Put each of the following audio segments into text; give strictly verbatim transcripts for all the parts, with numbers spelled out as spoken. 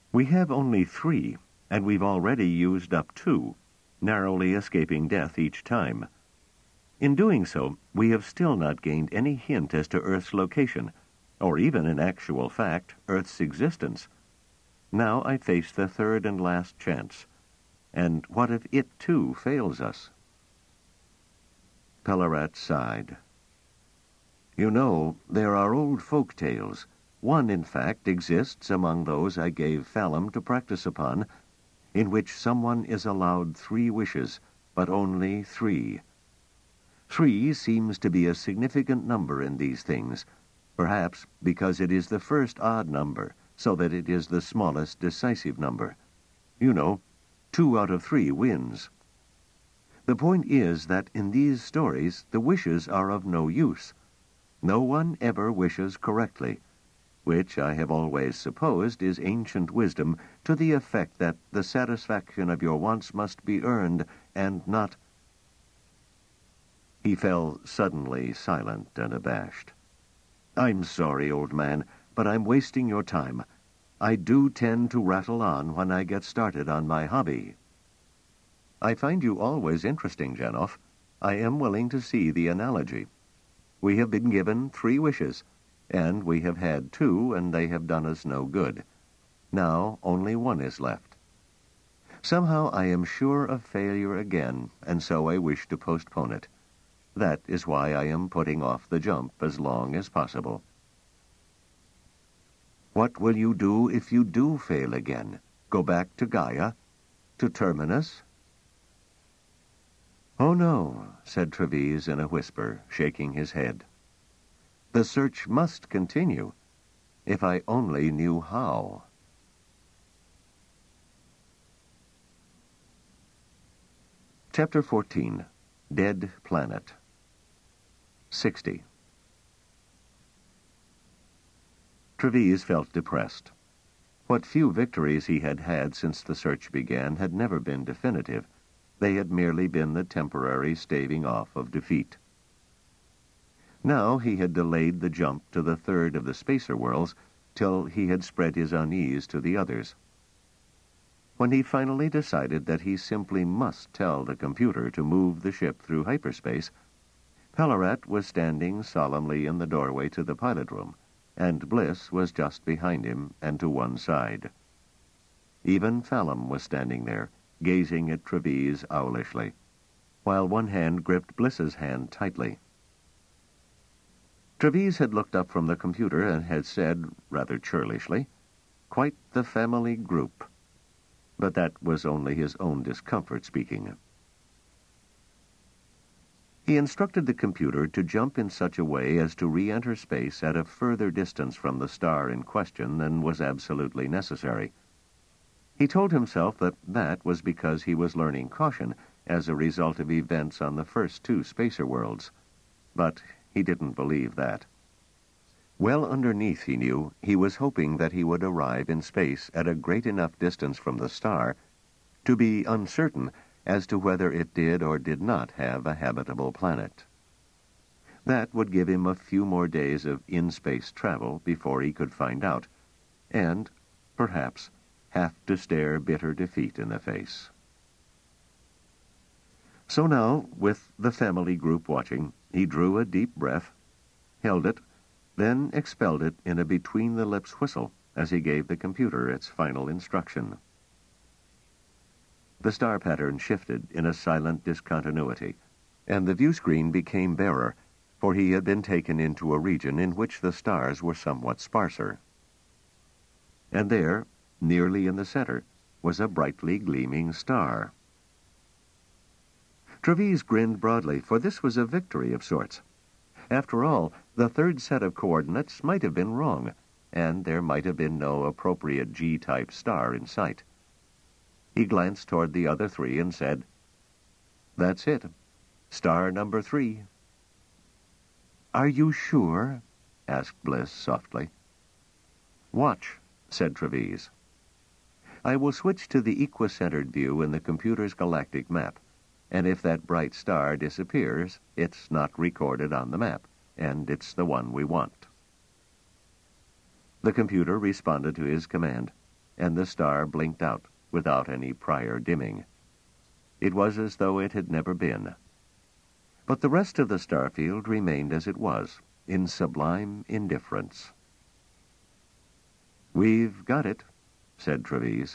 We have only three, and we've already used up two, narrowly escaping death each time. In doing so, we have still not gained any hint as to Earth's location, or even in actual fact, Earth's existence. Now I face the third and last chance. And what if it, too, fails us? Pellarat sighed. You know, there are old folk tales. One, in fact, exists among those I gave Phalum to practice upon, in which someone is allowed three wishes, but only three. Three seems to be a significant number in these things, perhaps because it is the first odd number, so that it is the smallest decisive number. You know, two out of three wins. The point is that in these stories the wishes are of no use. No one ever wishes correctly, which I have always supposed is ancient wisdom to the effect that the satisfaction of your wants must be earned and not... He fell suddenly silent and abashed. I'm sorry, old man, but I'm wasting your time. I do tend to rattle on when I get started on my hobby. I find you always interesting, Janov. I am willing to see the analogy. We have been given three wishes, and we have had two, and they have done us no good. Now only one is left. Somehow I am sure of failure again, and so I wish to postpone it. That is why I am putting off the jump as long as possible. What will you do if you do fail again? Go back to Gaia? To Terminus? Oh, no, said Treves in a whisper, shaking his head. The search must continue, if I only knew how. Chapter fourteen. Dead Planet. sixty. Treves felt depressed. What few victories he had had since the search began had never been definitive. They had merely been the temporary staving off of defeat. Now he had delayed the jump to the third of the spacer worlds till he had spread his unease to the others. When he finally decided that he simply must tell the computer to move the ship through hyperspace, Pellarat was standing solemnly in the doorway to the pilot room, and Bliss was just behind him and to one side. Even Phalum was standing there, gazing at Treves owlishly, while one hand gripped Bliss's hand tightly. Treves had looked up from the computer and had said, rather churlishly, "Quite the family group." But that was only his own discomfort speaking. He instructed the computer to jump in such a way as to re-enter space at a further distance from the star in question than was absolutely necessary. He told himself that that was because he was learning caution as a result of events on the first two spacer worlds. But he didn't believe that. Well underneath, he knew, he was hoping that he would arrive in space at a great enough distance from the star to be uncertain as to whether it did or did not have a habitable planet. That would give him a few more days of in-space travel before he could find out, and, perhaps, have to stare bitter defeat in the face. So now, with the family group watching, he drew a deep breath, held it, then expelled it in a between-the-lips whistle as he gave the computer its final instruction. The star pattern shifted in a silent discontinuity, and the view screen became barer, for he had been taken into a region in which the stars were somewhat sparser. And there, nearly in the center, was a brightly gleaming star. Treves grinned broadly, for this was a victory of sorts. After all, the third set of coordinates might have been wrong, and there might have been no appropriate G-type star in sight. He glanced toward the other three and said, "That's it. Star number three." "Are you sure?" asked Bliss softly. "Watch," said Treves. "I will switch to the equicentered view in the computer's galactic map, and if that bright star disappears, it's not recorded on the map, and it's the one we want." The computer responded to his command. and the star blinked out without any prior dimming. It was as though it had never been. But the rest of the star field remained as it was, in sublime indifference. "We've got it," said Treves.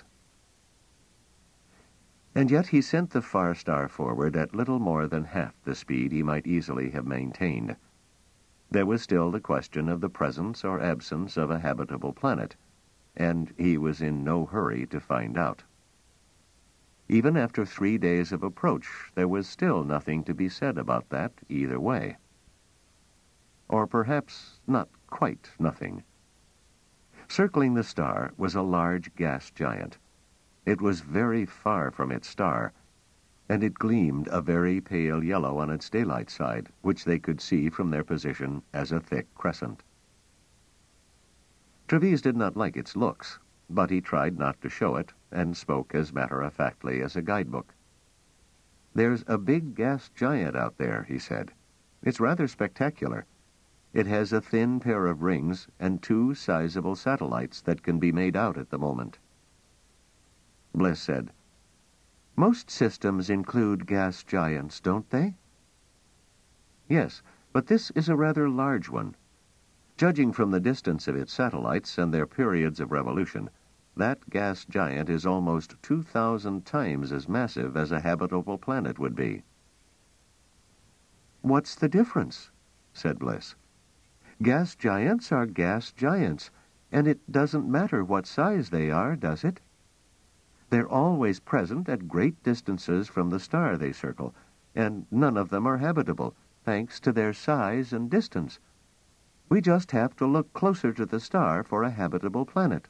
And yet he sent the far star forward at little more than half the speed he might easily have maintained. There was still the question of the presence or absence of a habitable planet, and he was in no hurry to find out. Even after three days of approach, there was still nothing to be said about that either way. Or perhaps not quite nothing. Circling the star was a large gas giant. It was very far from its star, and it gleamed a very pale yellow on its daylight side, which they could see from their position as a thick crescent. Treves did not like its looks, but he tried not to show it, and spoke as matter-of-factly as a guidebook. "There's a big gas giant out there," he said. "It's rather spectacular. It has a thin pair of rings and two sizable satellites that can be made out at the moment." Bliss said, "Most systems include gas giants, don't they?" "Yes, but this is a rather large one. Judging from the distance of its satellites and their periods of revolution, that gas giant is almost two thousand times as massive as a habitable planet would be." "What's the difference?" said Bliss. "Gas giants are gas giants, and it doesn't matter what size they are, does it? They're always present at great distances from the star they circle, and none of them are habitable, thanks to their size and distance. We just have to look closer to the star for a habitable planet."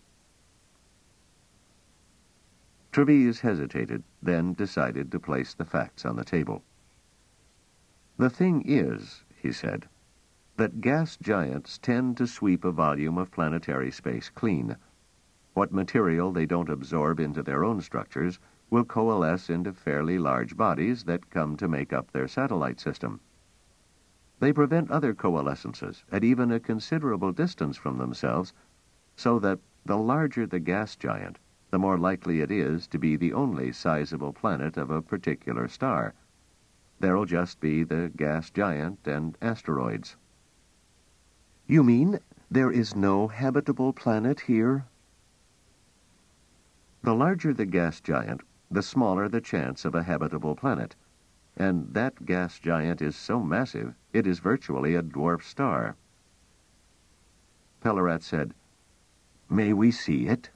Treves hesitated, then decided to place the facts on the table. "The thing is," he said, "that gas giants tend to sweep a volume of planetary space clean. What material they don't absorb into their own structures will coalesce into fairly large bodies that come to make up their satellite system. They prevent other coalescences at even a considerable distance from themselves, so that the larger the gas giant, the more likely it is to be the only sizable planet of a particular star. There'll just be the gas giant and asteroids." "You mean there is no habitable planet here?" "The larger the gas giant, the smaller the chance of a habitable planet. And that gas giant is so massive, it is virtually a dwarf star." Pellarat said, "May we see it?"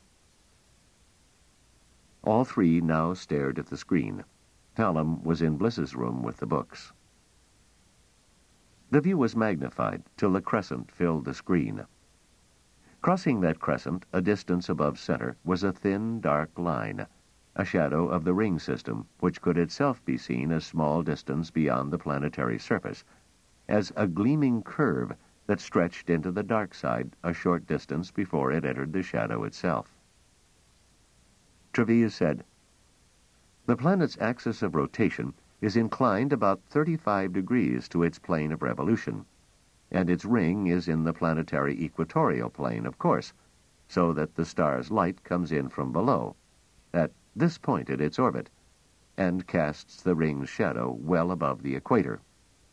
All three now stared at the screen. Hallam was in Bliss's room with the books. The view was magnified till the crescent filled the screen. Crossing that crescent, a distance above center, was a thin, dark line, a shadow of the ring system, which could itself be seen a small distance beyond the planetary surface, as a gleaming curve that stretched into the dark side a short distance before it entered the shadow itself. Treves said, "The planet's axis of rotation is inclined about thirty-five degrees to its plane of revolution, and its ring is in the planetary equatorial plane, of course, so that the star's light comes in from below, at this point in its orbit, and casts the ring's shadow well above the equator."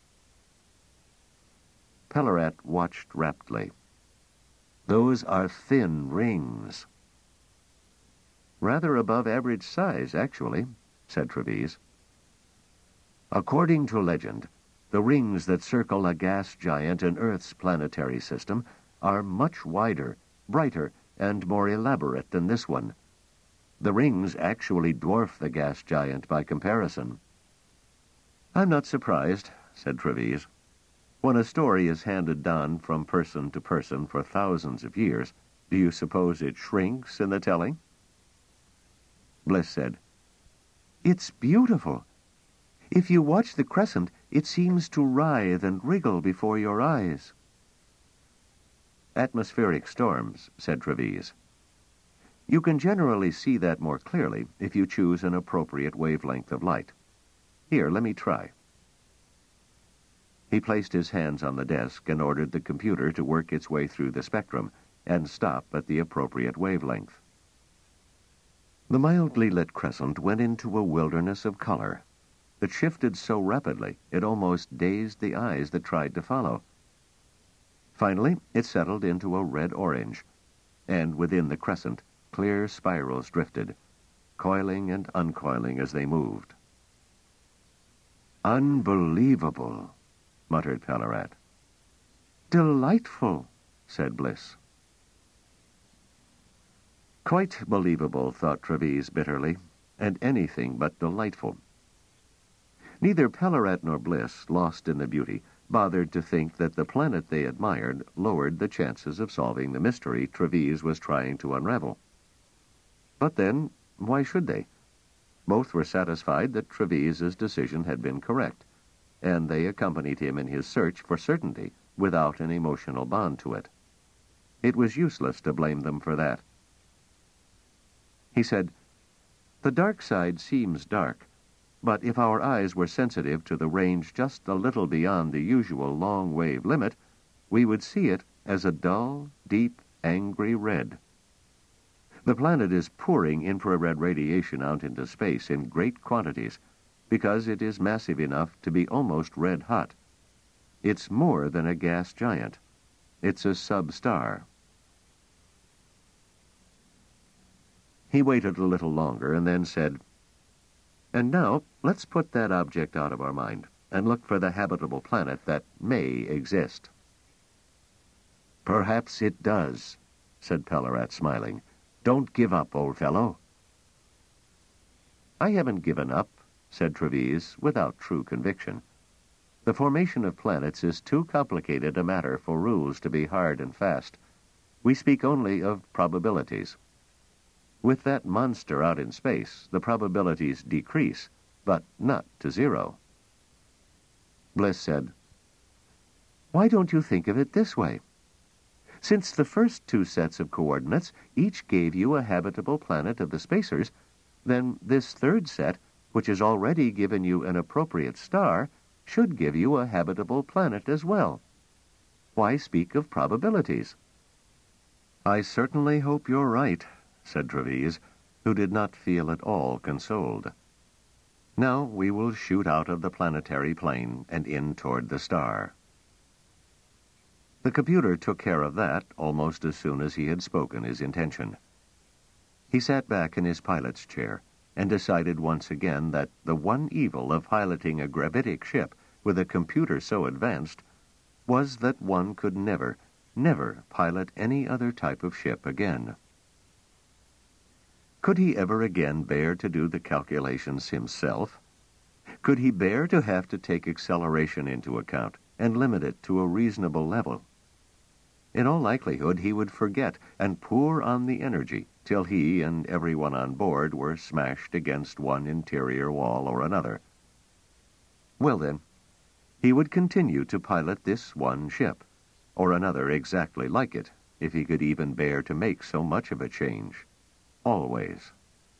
Pellarat watched raptly. "Those are thin rings." "Rather above average size, actually," said Treves. "According to legend, the rings that circle a gas giant in Earth's planetary system are much wider, brighter, and more elaborate than this one. The rings actually dwarf the gas giant by comparison." "I'm not surprised," said Treves. "When a story is handed down from person to person for thousands of years, do you suppose it shrinks in the telling?" Bliss said, "It's beautiful. If you watch the crescent, it seems to writhe and wriggle before your eyes." "Atmospheric storms," said Treves. "You can generally see that more clearly if you choose an appropriate wavelength of light. Here, let me try." He placed his hands on the desk and ordered the computer to work its way through the spectrum and stop at the appropriate wavelength. The mildly lit crescent went into a wilderness of color that shifted so rapidly it almost dazed the eyes that tried to follow. Finally, it settled into a red-orange, and within the crescent, clear spirals drifted, coiling and uncoiling as they moved. "Unbelievable," muttered Pellarat. "Delightful," said Bliss. Quite believable, thought Treves bitterly, and anything but delightful. Neither Pellarat nor Bliss, lost in the beauty, bothered to think that the planet they admired lowered the chances of solving the mystery Treves was trying to unravel. But then, why should they? Both were satisfied that Treves's decision had been correct, and they accompanied him in his search for certainty without an emotional bond to it. It was useless to blame them for that. He said, "The dark side seems dark, but if our eyes were sensitive to the range just a little beyond the usual long-wave limit, we would see it as a dull, deep, angry red. The planet is pouring infrared radiation out into space in great quantities because it is massive enough to be almost red-hot. It's more than a gas giant. It's a sub-star." He waited a little longer and then said, "And now let's put that object out of our mind and look for the habitable planet that may exist." "Perhaps it does," said Pellarat, smiling. "Don't give up, old fellow." "I haven't given up," said Treves, without true conviction. "The formation of planets is too complicated a matter for rules to be hard and fast. We speak only of probabilities. With that monster out in space, the probabilities decrease, but not to zero." Bliss said, "Why don't you think of it this way? Since the first two sets of coordinates each gave you a habitable planet of the spacers, then this third set, which has already given you an appropriate star, should give you a habitable planet as well. Why speak of probabilities?" "I certainly hope you're right," said Treves, who did not feel at all consoled. "Now we will shoot out of the planetary plane and in toward the star." The computer took care of that almost as soon as he had spoken his intention. He sat back in his pilot's chair and decided once again that the one evil of piloting a gravitic ship with a computer so advanced was that one could never, never pilot any other type of ship again. Could he ever again bear to do the calculations himself? Could he bear to have to take acceleration into account and limit it to a reasonable level? In all likelihood, he would forget and pour on the energy till he and everyone on board were smashed against one interior wall or another. Well then, he would continue to pilot this one ship, or another exactly like it, if he could even bear to make so much of a change. Always.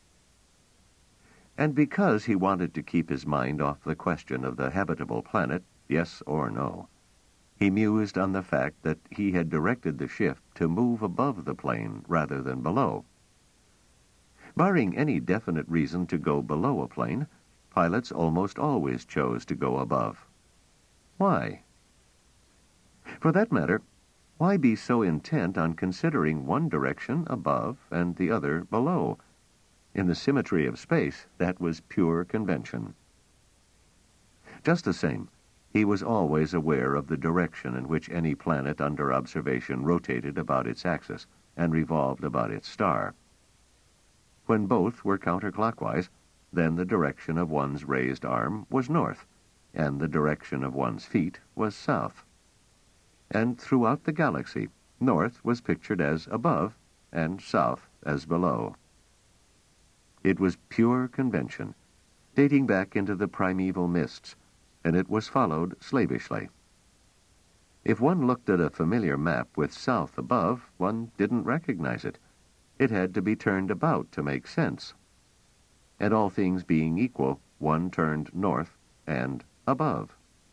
And because he wanted to keep his mind off the question of the habitable planet, yes or no, he mused on the fact that he had directed the ship to move above the plane rather than below. Barring any definite reason to go below a plane, pilots almost always chose to go above. Why? For that matter, why be so intent on considering one direction above and the other below? In the symmetry of space, that was pure convention. Just the same, he was always aware of the direction in which any planet under observation rotated about its axis and revolved about its star. When both were counterclockwise, then the direction of one's raised arm was north, and the direction of one's feet was south. And throughout the galaxy, north was pictured as above and south as below. It was pure convention, dating back into the primeval mists, and it was followed slavishly. If one looked at a familiar map with south above, one didn't recognize it. It had to be turned about to make sense. And all things being equal, one turned north and above.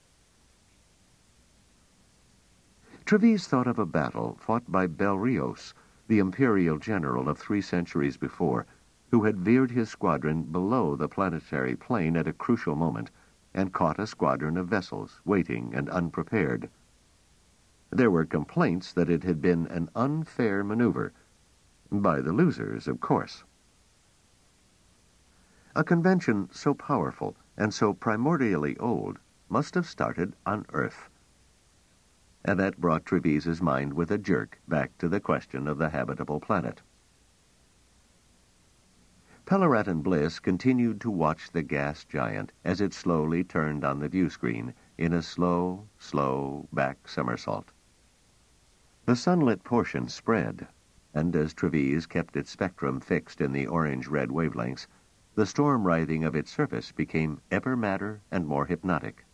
Treves thought of a battle fought by Belrios, the imperial general of three centuries before, who had veered his squadron below the planetary plane at a crucial moment and caught a squadron of vessels, waiting and unprepared. There were complaints that it had been an unfair maneuver, by the losers, of course. A convention so powerful and so primordially old must have started on Earth. And that brought Trevise's mind with a jerk back to the question of the habitable planet. Pellarat and Bliss continued to watch the gas giant as it slowly turned on the view screen in a slow, slow back somersault. The sunlit portion spread, and as Trevise kept its spectrum fixed in the orange-red wavelengths, the storm writhing of its surface became ever madder and more hypnotic.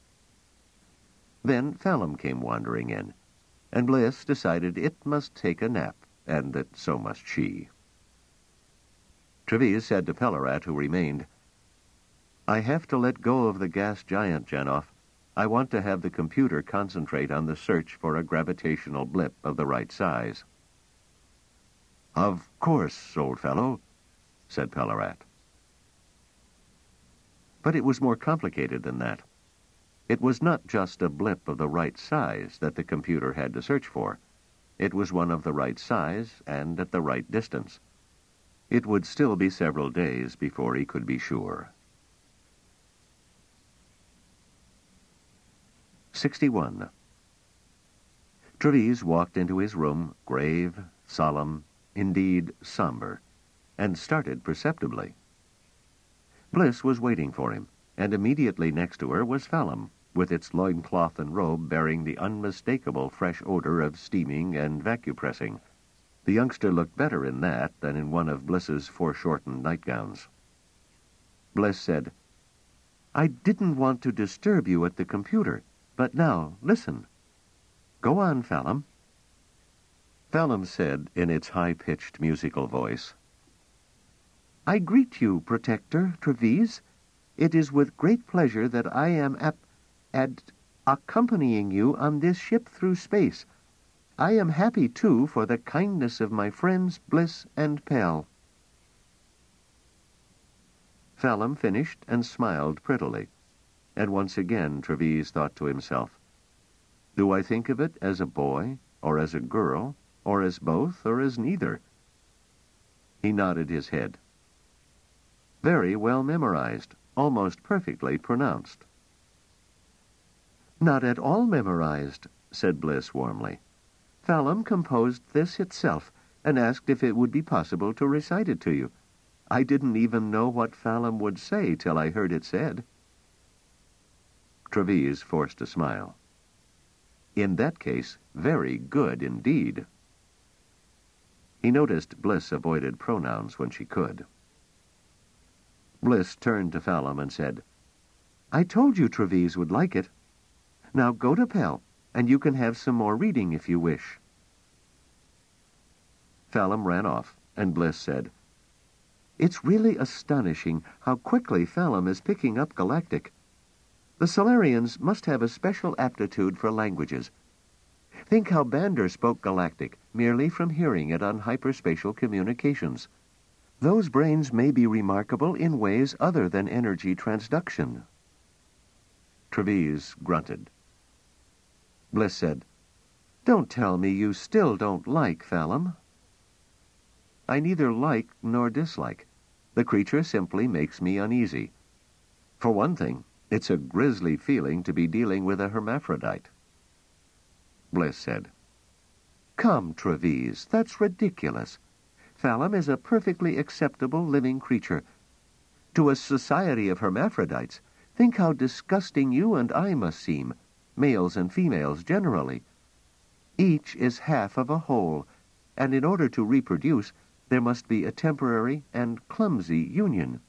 Then Phelim came wandering in, and Bliss decided it must take a nap, and that so must she. Trevise said to Pellarat, who remained, "I have to let go of the gas giant, Janoff. I want to have the computer concentrate on the search for a gravitational blip of the right size." "Of course, old fellow," said Pellarat. But it was more complicated than that. It was not just a blip of the right size that the computer had to search for. It was one of the right size and at the right distance. It would still be several days before he could be sure. sixty-one. Trevise walked into his room, grave, solemn, indeed somber, and started perceptibly. Bliss was waiting for him, and immediately next to her was Phelim, with its loincloth and robe bearing the unmistakable fresh odor of steaming and vacupressing. The youngster looked better in that than in one of Bliss's foreshortened nightgowns. Bliss said, "I didn't want to disturb you at the computer, but now, listen. Go on, Phelim." Phelim said in its high-pitched musical voice, "I greet you, Protector Trevise. It is with great pleasure that I am ap ad accompanying you on this ship through space. I am happy, too, for the kindness of my friends Bliss and Pell." Phelim finished and smiled prettily, and once again Trevise thought to himself, "Do I think of it as a boy, or as a girl, or as both, or as neither?" He nodded his head. "Very well memorized, almost perfectly pronounced." "Not at all memorized," said Bliss warmly. "Phelim composed this itself, and asked if it would be possible to recite it to you. I didn't even know what Phelim would say till I heard it said." Trevise forced a smile. "In that case, very good indeed." He noticed Bliss avoided pronouns when she could. Bliss turned to Phelim and said, "I told you Trevise would like it. Now go to Pell, and you can have some more reading if you wish." Phelim ran off, and Bliss said, "It's really astonishing how quickly Phelim is picking up Galactic. The Solarians must have a special aptitude for languages. Think how Bander spoke Galactic merely from hearing it on hyperspatial communications. Those brains may be remarkable in ways other than energy transduction." Trevise grunted. Bliss said, "Don't tell me you still don't like Phelim." "I neither like nor dislike. The creature simply makes me uneasy. For one thing, it's a grisly feeling to be dealing with a hermaphrodite." Bliss said, "Come, Trevise, that's ridiculous. Phelim is a perfectly acceptable living creature. To a society of hermaphrodites, think how disgusting you and I must seem, males and females generally. Each is half of a whole, and in order to reproduce, there must be a temporary and clumsy union."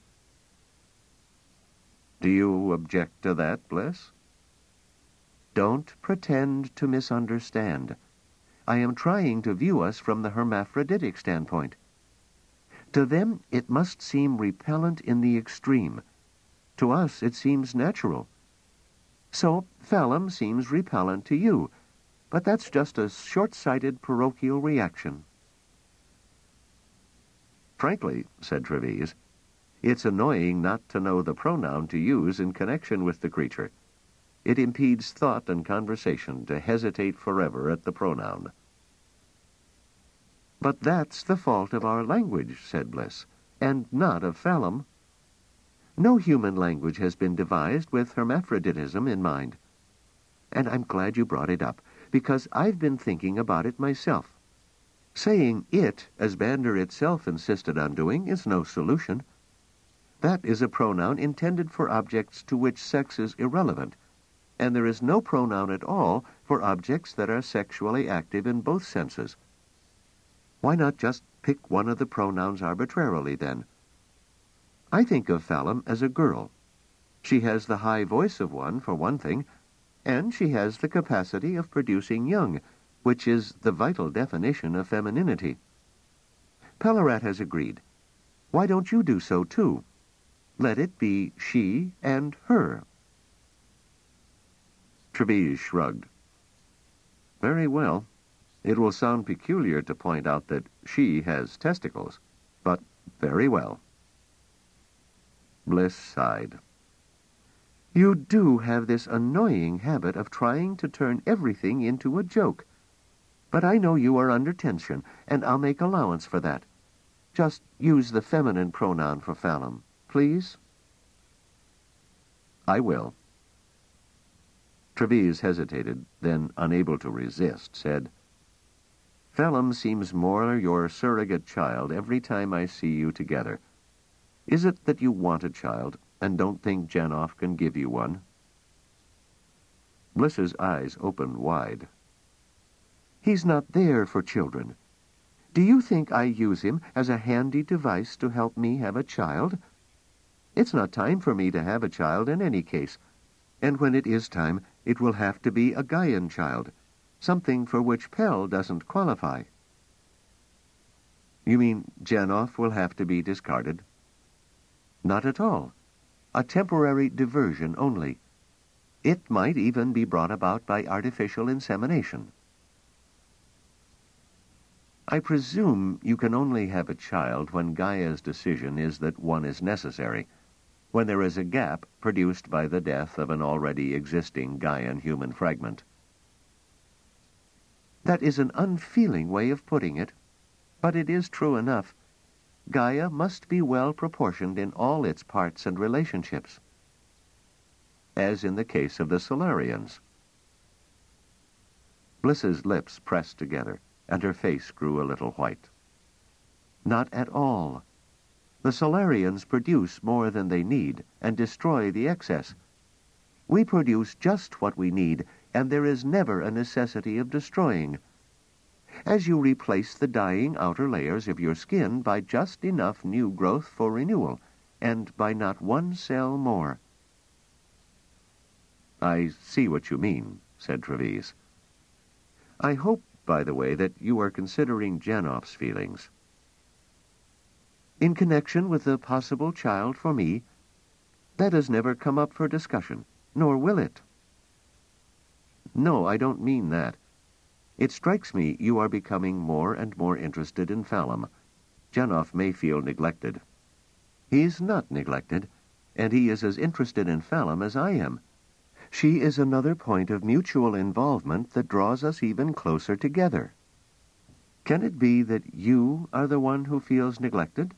"Do you object to that, Bliss?" "Don't pretend to misunderstand. I am trying to view us from the hermaphroditic standpoint. To them, it must seem repellent in the extreme. To us, it seems natural. So, Phelim seems repellent to you, but that's just a short-sighted parochial reaction." Frankly, said Treves, it's annoying not to know the pronoun to use in connection with the creature. It impedes thought and conversation to hesitate forever at the pronoun. But that's the fault of our language, said Bliss, and not of Phelim. No human language has been devised with hermaphroditism in mind. And I'm glad you brought it up, because I've been thinking about it myself. Saying it, as Bander itself insisted on doing, is no solution. That is a pronoun intended for objects to which sex is irrelevant, and there is no pronoun at all for objects that are sexually active in both senses. Why not just pick one of the pronouns arbitrarily, then? I think of Phelim as a girl. She has the high voice of one, for one thing, and she has the capacity of producing young, which is the vital definition of femininity. Pellarat has agreed. Why don't you do so, too? Let it be she and her. Treves shrugged. Very well. It will sound peculiar to point out that she has testicles, but very well. Bliss sighed. You do have this annoying habit of trying to turn everything into a joke. But I know you are under tension, and I'll make allowance for that. Just use the feminine pronoun for Phelim, please. I will. Treves hesitated, then, unable to resist, said, Phelim seems more your surrogate child every time I see you together. Is it that you want a child, and don't think Janoff can give you one? Bliss's eyes opened wide. He's not there for children. Do you think I use him as a handy device to help me have a child? It's not time for me to have a child in any case, and when it is time, it will have to be a Gaian child, something for which Pell doesn't qualify. You mean Janoff will have to be discarded? Not at all. A temporary diversion only. It might even be brought about by artificial insemination. I presume you can only have a child when Gaia's decision is that one is necessary, when there is a gap produced by the death of an already existing Gaian human fragment. That is an unfeeling way of putting it, but it is true enough. Gaia must be well proportioned in all its parts and relationships, as in the case of the Solarians. Bliss's lips pressed together, and her face grew a little white. Not at all. The Solarians produce more than they need and destroy the excess. We produce just what we need, and there is never a necessity of destroying. As you replace the dying outer layers of your skin by just enough new growth for renewal, and by not one cell more. I see what you mean, said Treves. I hope, by the way, that you are considering Janoff's feelings. In connection with the possible child for me, that has never come up for discussion, nor will it. No, I don't mean that. It strikes me you are becoming more and more interested in Phelim. Janoff may feel neglected. He's not neglected, and he is as interested in Phelim as I am. She is another point of mutual involvement that draws us even closer together. Can it be that you are the one who feels neglected?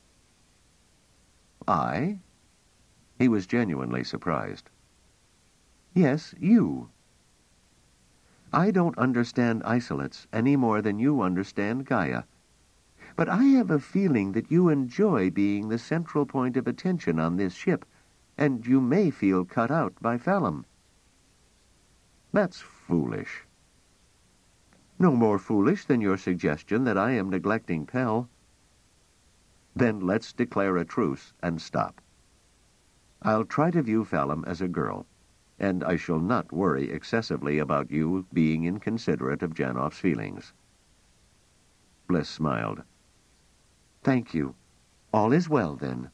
I? He was genuinely surprised. Yes, you. I don't understand isolates any more than you understand Gaia. But I have a feeling that you enjoy being the central point of attention on this ship, and you may feel cut out by Phelim. That's foolish. No more foolish than your suggestion that I am neglecting Pell. Then let's declare a truce and stop. I'll try to view Phelim as a girl, and I shall not worry excessively about you being inconsiderate of Janoff's feelings. Bliss smiled. Thank you. All is well, then.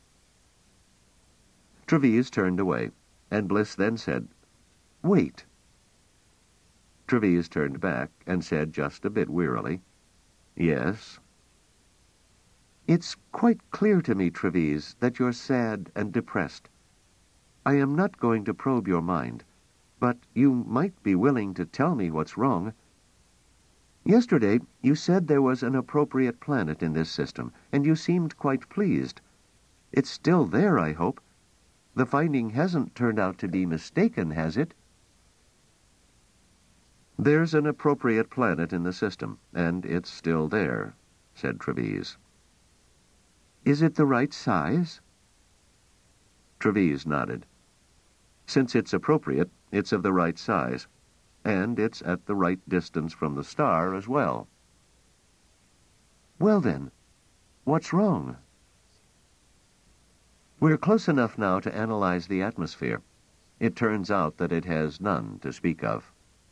Treves turned away, and Bliss then said, Wait. Treves turned back and said just a bit wearily, Yes. It's quite clear to me, Treves, that you're sad and depressed. I am not going to probe your mind, but you might be willing to tell me what's wrong. Yesterday, you said there was an appropriate planet in this system, and you seemed quite pleased. It's still there, I hope. The finding hasn't turned out to be mistaken, has it? There's an appropriate planet in the system, and it's still there, said Treves. Is it the right size? Treves nodded. Since it's appropriate, it's of the right size, and it's at the right distance from the star as well. Well then, what's wrong? We're close enough now to analyze the atmosphere. It turns out that it has none to speak of.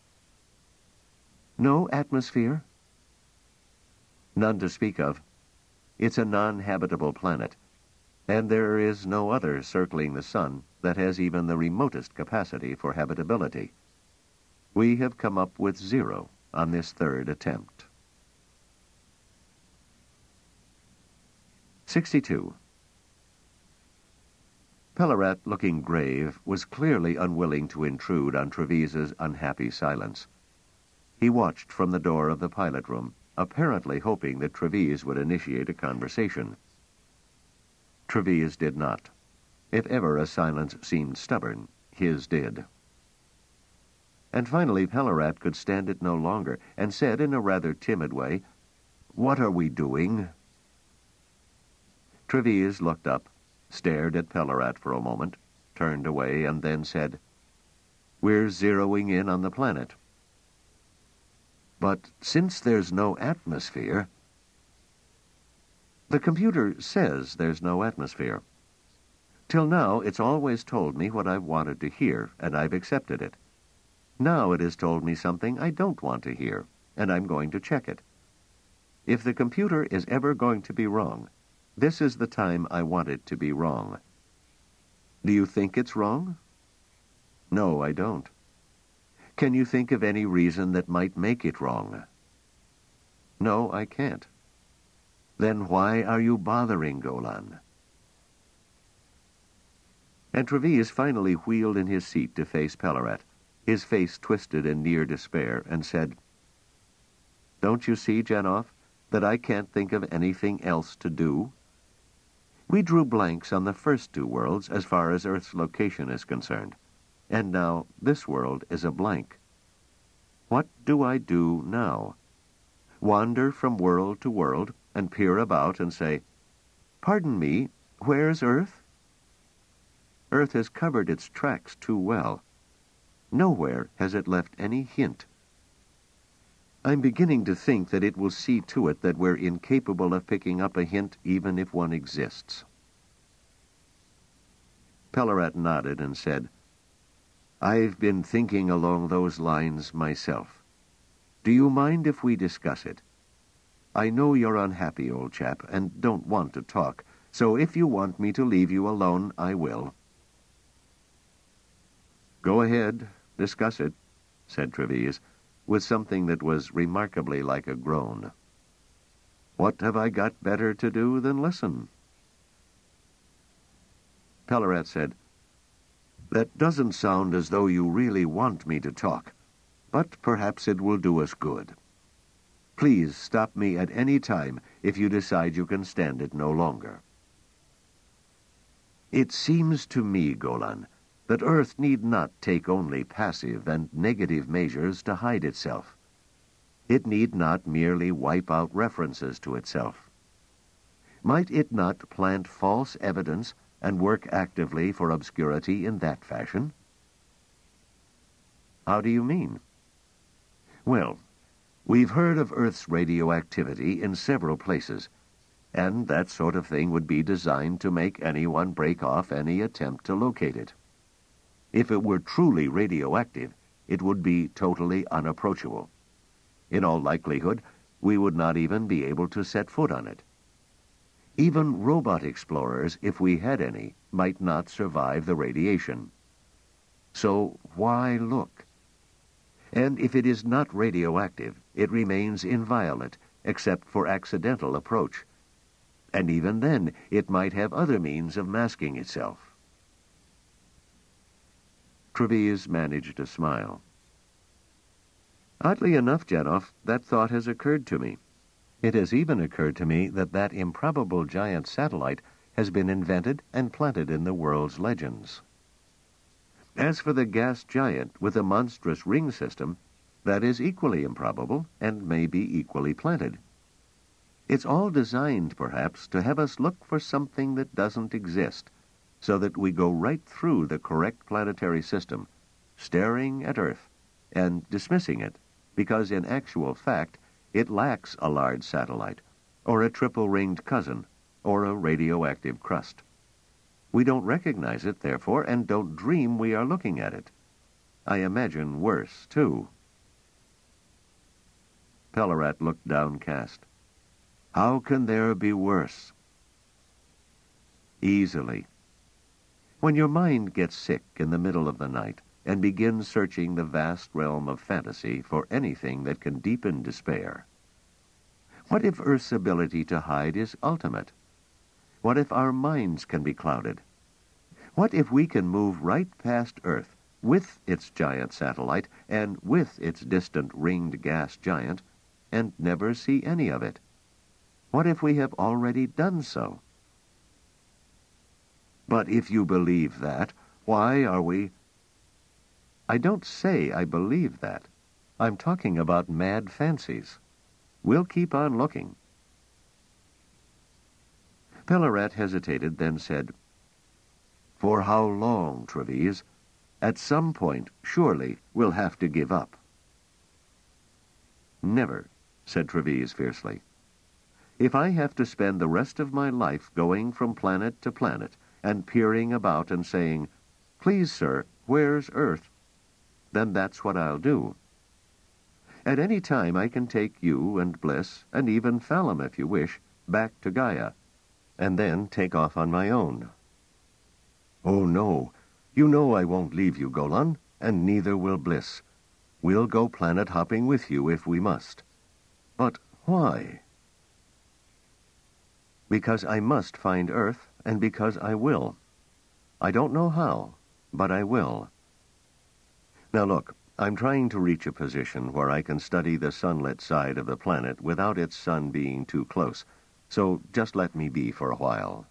No atmosphere? None to speak of. It's a non-habitable planet, and there is no other circling the sun that has even the remotest capacity for habitability. We have come up with zero on this third attempt. sixty-two. Pellerat, looking grave, was clearly unwilling to intrude on Treves's unhappy silence. He watched from the door of the pilot room, apparently hoping that Treves would initiate a conversation. Treves did not. If ever a silence seemed stubborn, his did. And finally Pellerat could stand it no longer, and said in a rather timid way, "What are we doing?" Treves looked up, stared at Pellerat for a moment, turned away, and then said, "We're zeroing in on the planet." But since there's no atmosphere... The computer says there's no atmosphere. Till now, it's always told me what I've wanted to hear, and I've accepted it. Now it has told me something I don't want to hear, and I'm going to check it. If the computer is ever going to be wrong, this is the time I want it to be wrong. Do you think it's wrong? No, I don't. Can you think of any reason that might make it wrong? No, I can't. Then why are you bothering Golan? And Treves finally wheeled in his seat to face Pellerat, his face twisted in near despair, and said, "Don't you see, Janoff, that I can't think of anything else to do? We drew blanks on the first two worlds as far as Earth's location is concerned, and now this world is a blank. What do I do now? Wander from world to world and peer about and say, 'Pardon me, where's Earth?' Earth has covered its tracks too well. Nowhere has it left any hint. I'm beginning to think that it will see to it that we're incapable of picking up a hint even if one exists." Pellerat nodded and said, "I've been thinking along those lines myself. Do you mind if we discuss it? I know you're unhappy, old chap, and don't want to talk, so if you want me to leave you alone, I will." "Go ahead, discuss it," said Treves, with something that was remarkably like a groan. "What have I got better to do than listen?" Pellerat said, "That doesn't sound as though you really want me to talk, but perhaps it will do us good. Please stop me at any time if you decide you can stand it no longer." "It seems to me, Golan, that Earth need not take only passive and negative measures to hide itself. It need not merely wipe out references to itself. Might it not plant false evidence and work actively for obscurity in that fashion?" "How do you mean?" "Well, we've heard of Earth's radioactivity in several places, and that sort of thing would be designed to make anyone break off any attempt to locate it. If it were truly radioactive, it would be totally unapproachable. In all likelihood, we would not even be able to set foot on it. Even robot explorers, if we had any, might not survive the radiation. So why look? And if it is not radioactive, it remains inviolate, except for accidental approach. And even then, it might have other means of masking itself. Treves managed a smile. Oddly enough, Janoff, that thought has occurred to me. It has even occurred to me that that improbable giant satellite has been invented and planted in the world's legends. As for the gas giant with a monstrous ring system, that is equally improbable and may be equally planted. It's all designed, perhaps, to have us look for something that doesn't exist, so that we go right through the correct planetary system, staring at Earth and dismissing it, because in actual fact it lacks a large satellite, or a triple-ringed cousin, or a radioactive crust. We don't recognize it, therefore, and don't dream we are looking at it. I imagine worse, too. Pellerat looked downcast. How can there be worse? Easily. When your mind gets sick in the middle of the night and begins searching the vast realm of fantasy for anything that can deepen despair. What if Earth's ability to hide is ultimate? What if our minds can be clouded? What if we can move right past Earth with its giant satellite and with its distant ringed gas giant and never see any of it? What if we have already done so? But if you believe that, why are we... I don't say I believe that. I'm talking about mad fancies. We'll keep on looking. Pellerat hesitated, then said, For how long, Treves? At some point, surely, we'll have to give up. Never, said Treves fiercely. If I have to spend the rest of my life going from planet to planet and peering about and saying, Please, sir, where's Earth? Then that's what I'll do. At any time I can take you and Bliss, and even Phalum if you wish, back to Gaia, and then take off on my own. Oh, no. You know I won't leave you, Golan, and neither will Bliss. We'll go planet-hopping with you if we must. But why? Because I must find Earth, and because I will. I don't know how, but I will. Now look, I'm trying to reach a position where I can study the sunlit side of the planet without its sun being too close, so just let me be for a while.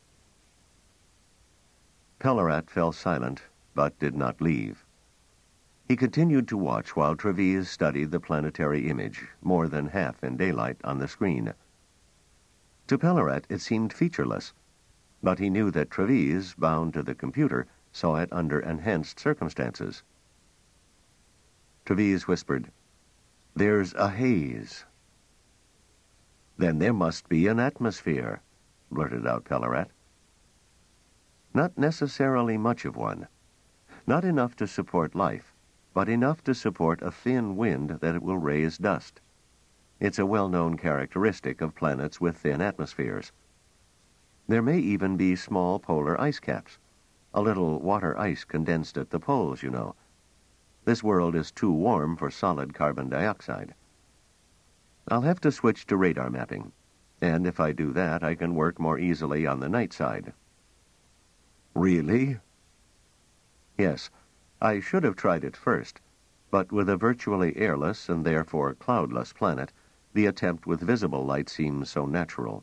Pellerat fell silent, but did not leave. He continued to watch while Treves studied the planetary image, more than half in daylight on the screen. To Pellerat it seemed featureless, but he knew that Treves, bound to the computer, saw it under enhanced circumstances. Treves whispered, There's a haze. Then there must be an atmosphere, blurted out Pellerat. Not necessarily much of one. Not enough to support life, but enough to support a thin wind that it will raise dust. It's a well-known characteristic of planets with thin atmospheres. There may even be small polar ice caps, a little water ice condensed at the poles, you know. This world is too warm for solid carbon dioxide. I'll have to switch to radar mapping, and if I do that, I can work more easily on the night side. Really? Yes, I should have tried it first, but with a virtually airless and therefore cloudless planet, the attempt with visible light seems so natural.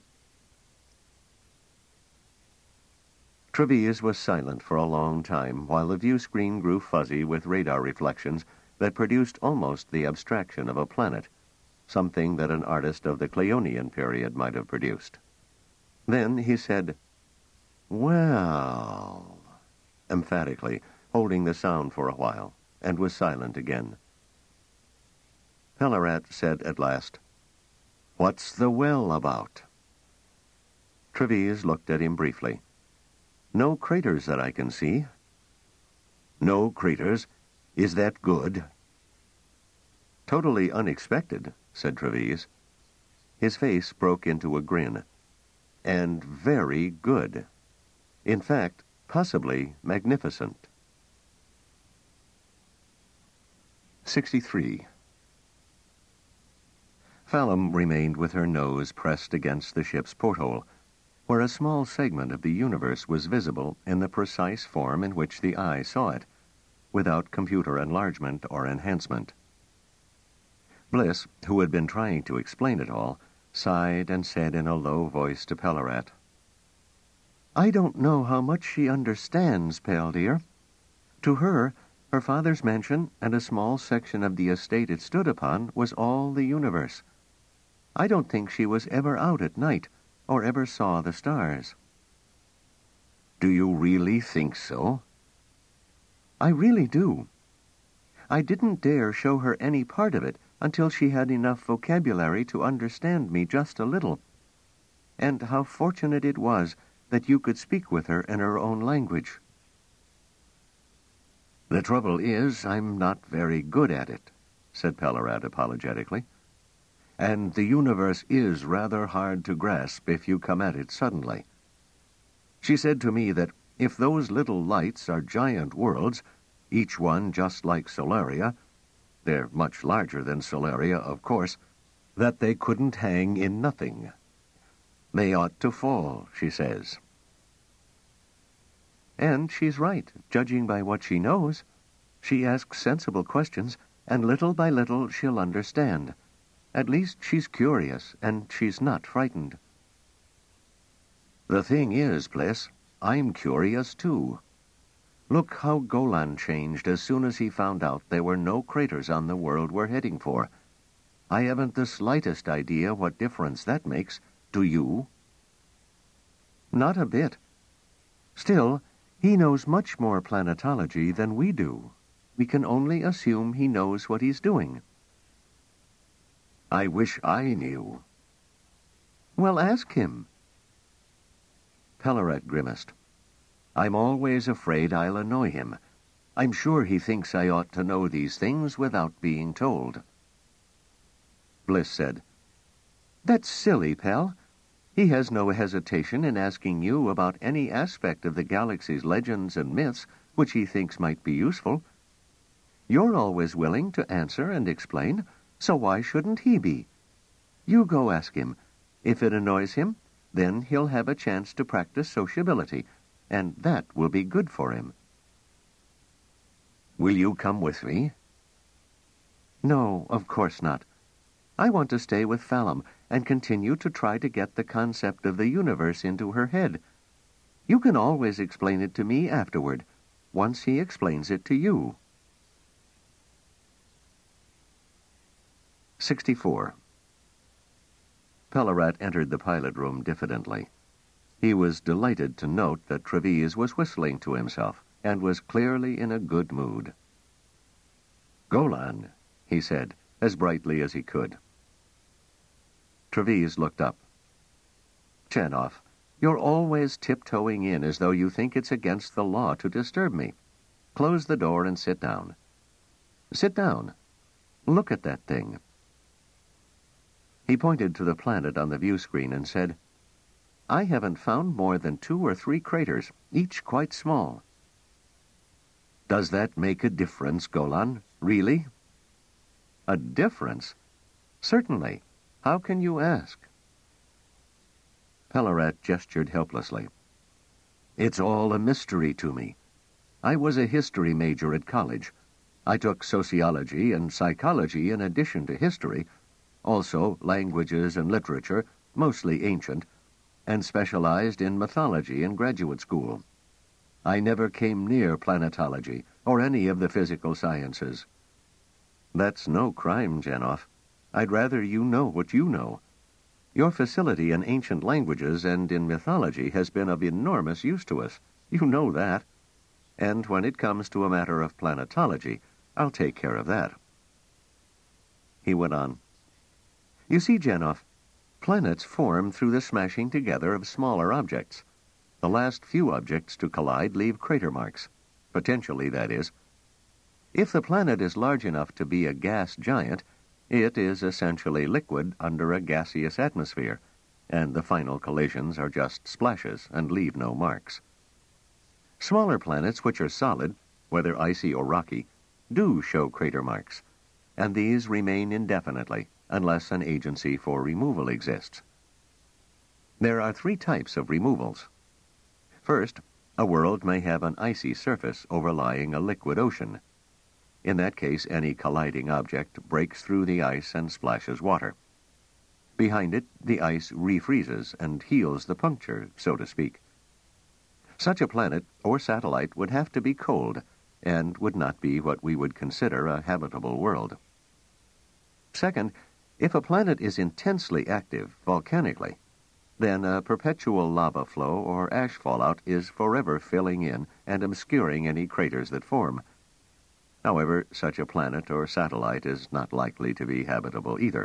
Treves was silent for a long time while the view screen grew fuzzy with radar reflections that produced almost the abstraction of a planet, something that an artist of the Cleonian period might have produced. Then he said, Well, emphatically, holding the sound for a while, and was silent again. Pellerat said at last, What's the well about? Treves looked at him briefly. No craters that I can see. No craters? Is that good? Totally unexpected, said Treves. His face broke into a grin. And very good. In fact, possibly magnificent. sixty-three. Phalum remained with her nose pressed against the ship's porthole, where a small segment of the universe was visible in the precise form in which the eye saw it, without computer enlargement or enhancement. Bliss, who had been trying to explain it all, sighed and said in a low voice to Pellarat, "I don't know how much she understands, Pell dear. To her, her father's mansion and a small section of the estate it stood upon was all the universe. I don't think she was ever out at night, or ever saw the stars." "Do you really think so?" "I really do. I didn't dare show her any part of it until she had enough vocabulary to understand me just a little. And how fortunate it was that you could speak with her in her own language." "The trouble is, I'm not very good at it," said Pellarat apologetically. "And the universe is rather hard to grasp if you come at it suddenly. She said to me that if those little lights are giant worlds, each one just like Solaria, they're much larger than Solaria, of course, that they couldn't hang in nothing. They ought to fall, she says." And she's right, judging by what she knows. She asks sensible questions, and little by little she'll understand. At least she's curious, and she's not frightened. "The thing is, Bliss, I'm curious too. Look how Golan changed as soon as he found out there were no craters on the world we're heading for. I haven't the slightest idea what difference that makes. Do you?" "Not a bit. Still, he knows much more planetology than we do. We can only assume he knows what he's doing." "I wish I knew." "Well, ask him." Pellarat grimaced. "I'm always afraid I'll annoy him. I'm sure he thinks I ought to know these things without being told." Bliss said, "That's silly, Pell. He has no hesitation in asking you about any aspect of the galaxy's legends and myths which he thinks might be useful. You're always willing to answer and explain, so why shouldn't he be? You go ask him. If it annoys him, then he'll have a chance to practice sociability, and that will be good for him." "Will you come with me?" "No, of course not. I want to stay with Fallum and continue to try to get the concept of the universe into her head. You can always explain it to me afterward, once he explains it to you." sixty-four. Pellarat entered the pilot room diffidently. He was delighted to note that Trevise was whistling to himself and was clearly in a good mood. "Golan," he said, as brightly as he could. Trevise looked up. "Chanoff, you're always tiptoeing in as though you think it's against the law to disturb me. Close the door and sit down. Sit down. Look at that thing." He pointed to the planet on the view screen and said, "I haven't found more than two or three craters, each quite small." "Does that make a difference, Golan? Really?" "A difference? Certainly. How can you ask?" Pellarat gestured helplessly. "It's all a mystery to me. I was a history major at college. I took sociology and psychology in addition to history, also languages and literature, mostly ancient, and specialized in mythology in graduate school. I never came near planetology or any of the physical sciences." "That's no crime, Janoff. I'd rather you know what you know. Your facility in ancient languages and in mythology has been of enormous use to us. You know that. And when it comes to a matter of planetology, I'll take care of that." He went on. "You see, Janoff, planets form through the smashing together of smaller objects. The last few objects to collide leave crater marks. Potentially, that is. If the planet is large enough to be a gas giant, it is essentially liquid under a gaseous atmosphere, and the final collisions are just splashes and leave no marks. Smaller planets which are solid, whether icy or rocky, do show crater marks, and these remain indefinitely unless an agency for removal exists. There are three types of removals. First, a world may have an icy surface overlying a liquid ocean. In that case, any colliding object breaks through the ice and splashes water. Behind it, the ice refreezes and heals the puncture, so to speak. Such a planet or satellite would have to be cold and would not be what we would consider a habitable world. Second, if a planet is intensely active volcanically, then a perpetual lava flow or ash fallout is forever filling in and obscuring any craters that form. However, such a planet or satellite is not likely to be habitable either.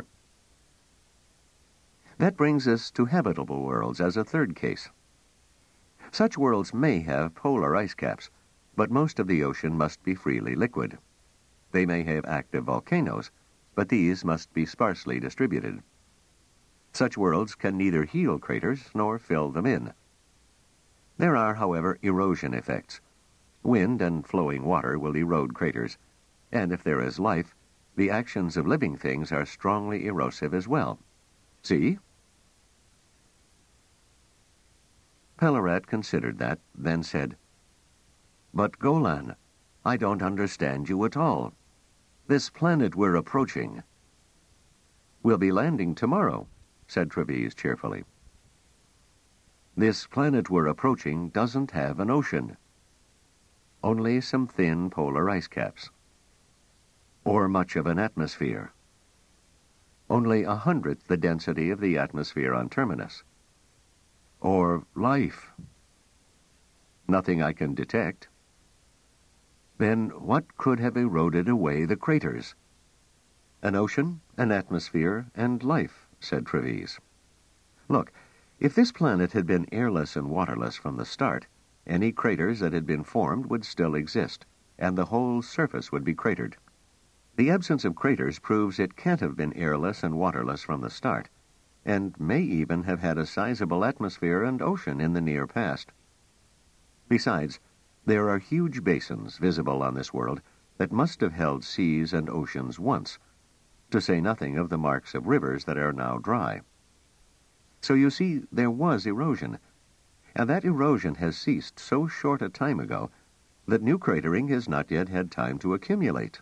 That brings us to habitable worlds as a third case. Such worlds may have polar ice caps, but most of the ocean must be freely liquid. They may have active volcanoes, but these must be sparsely distributed. Such worlds can neither heal craters nor fill them in. There are, however, erosion effects. Wind and flowing water will erode craters, and if there is life, the actions of living things are strongly erosive as well. See? Pellarat considered that, then said, "But Golan, I don't understand you at all. This planet we're approaching—" "We'll be landing tomorrow," said Treves cheerfully. "This planet we're approaching doesn't have an ocean. Only some thin polar ice caps. Or much of an atmosphere. Only a hundredth the density of the atmosphere on Terminus. Or life. Nothing I can detect. Then what could have eroded away the craters?" "An ocean, an atmosphere, and life," said Treves. "Look, if this planet had been airless and waterless from the start, any craters that had been formed would still exist, and the whole surface would be cratered. The absence of craters proves it can't have been airless and waterless from the start, and may even have had a sizable atmosphere and ocean in the near past. Besides, there are huge basins visible on this world that must have held seas and oceans once, to say nothing of the marks of rivers that are now dry. So you see, there was erosion, and that erosion has ceased so short a time ago that new cratering has not yet had time to accumulate."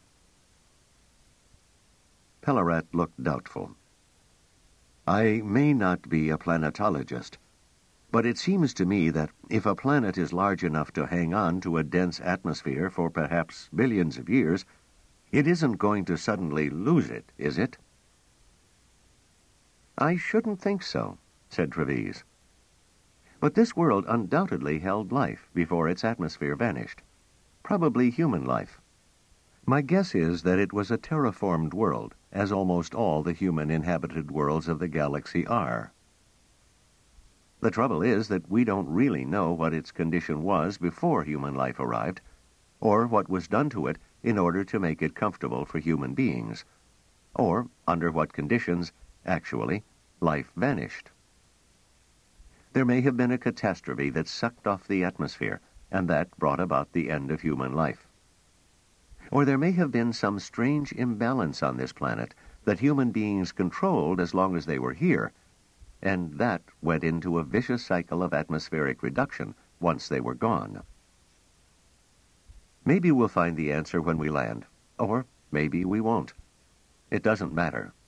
Pellarat looked doubtful. "I may not be a planetologist, but it seems to me that if a planet is large enough to hang on to a dense atmosphere for perhaps billions of years, it isn't going to suddenly lose it, is it?" "I shouldn't think so," said Treves. "But this world undoubtedly held life before its atmosphere vanished. Probably human life. My guess is that it was a terraformed world, as almost all the human-inhabited worlds of the galaxy are. The trouble is that we don't really know what its condition was before human life arrived, or what was done to it in order to make it comfortable for human beings, or under what conditions, actually, life vanished. There may have been a catastrophe that sucked off the atmosphere, and that brought about the end of human life. Or there may have been some strange imbalance on this planet that human beings controlled as long as they were here, and that went into a vicious cycle of atmospheric reduction once they were gone. Maybe we'll find the answer when we land, or maybe we won't. It doesn't matter.